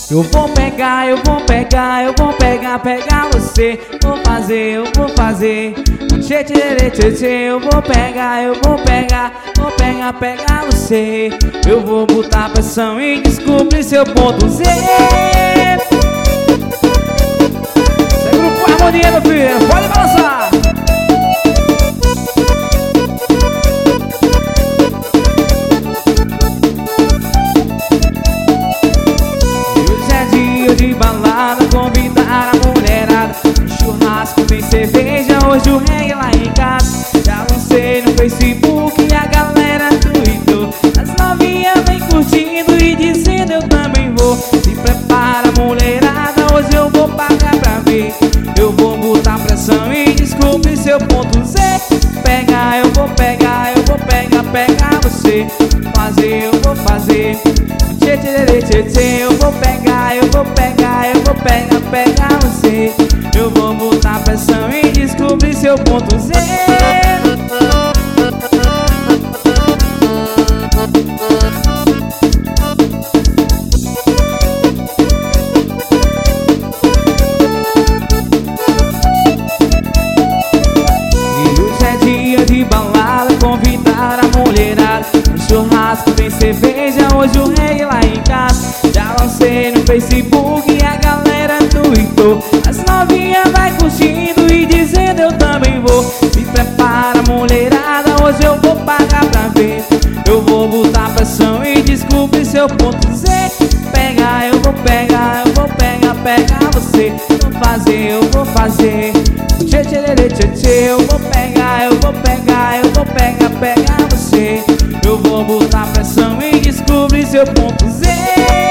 Eu vou pegar, eu vou pegar, eu vou pegar, pegar você. Vou fazer, eu vou fazer. Tchê, tchê, tchê, tchê. Eu vou pegar, eu vou pegar, vou pegar, pegar você. Eu vou botar pressão e descobrir seu ponto Z. Esse é Grupo Harmonia, meu filho, pode balançar. De balada, convidar a mulherada. Churrasco, tem cerveja, hoje o rei lá em casa. Já lancei no Facebook e a galera tweetou. As novinhas vem curtindo e dizendo eu também vou. Se prepara, mulherada, hoje eu vou pagar pra ver. Eu vou botar pressão e descobrir seu ponto Z. Pegar, eu vou pegar, eu vou pegar, pegar você. Fazer, eu vou fazer. Tchê, tchê, tchê, tchê. Eu vou pegar, eu vou pegar, eu vou pegar, pegar você. Eu vou botar pressão e descobrir seu ponto Z. E hoje é dia de balada, convidar a mulherada. No churrasco tem cerveja, hoje o rei lá em casa. Já lancei no Facebook e a galera tweetou. As novinhas vai curtindo e dizendo eu também vou. Se prepara, mulherada, hoje eu vou pagar pra ver. Eu vou botar pressão e descobrir seu ponto Z. Pegar, eu vou pegar, eu vou pegar, pegar você. Vou fazer, eu vou fazer. Tchê, tchê, tchê, tchê. Eu vou pegar, eu vou pegar, eu vou pegar, pegar você. Eu vou botar pressão e descobrir seu ponto Z.